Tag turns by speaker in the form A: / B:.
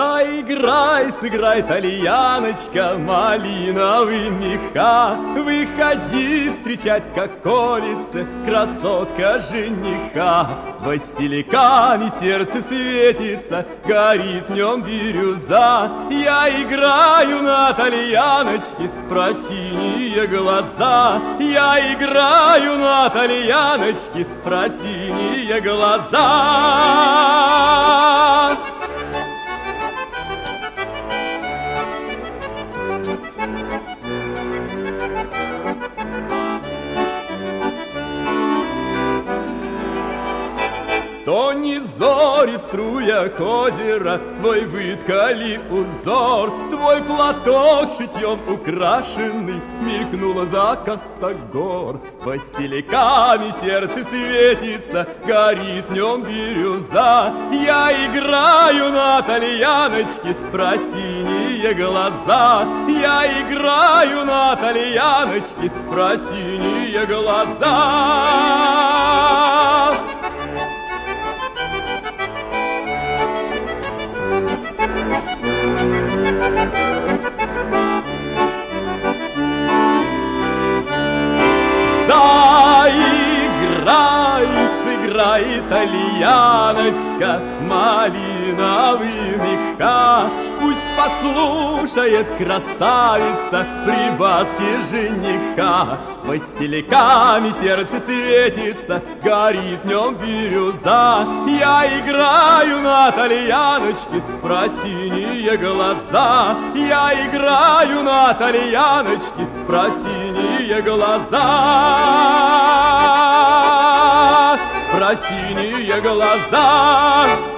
A: Заиграй, сыграй, тальяночка, малиновые меха. Выходи встречать, как колется красотка жениха. Василиками сердце светится, горит в нем бирюза. Я играю на тальяночке про синие глаза. Я играю на тальяночке про синие глаза. То не зори в струях озера свой выткали узор. Твой платок шитьем украшенный мелькнула за косогор. Василиками сердце светится, горит в нем бирюза. Я играю на тальяночке про синие глаза. Я играю на тальяночке про синие глаза. Заиграй, сыграй, тальяночка, малиновые меха. Пусть послушает красавица прибаски жениха. Василиками сердце светится, горит в нем бирюза. Я играю на тальяночке про синие глаза. Я играю на тальяночке про синие глаза. Про синие глаза.